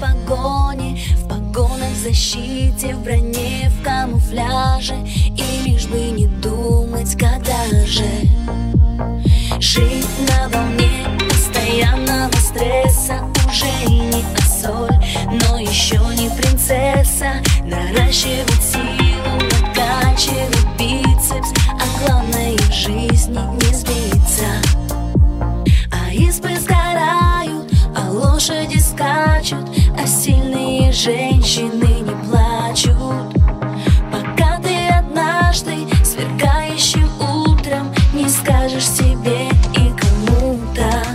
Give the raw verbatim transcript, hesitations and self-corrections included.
погоне, в погонах, в защите, в броне, в камуфляже. И лишь бы не думать, когда же жить на волне постоянного стресса. Уже и не Ассоль, но еще не принцесса. Наращивать силу, накачивать бицепс, а главное в жизни не сбиться. А избы сгорают, а лошади скачут, а сильные женщины не плачут. Пока ты однажды сверкающим утром не скажешь себе и кому-то: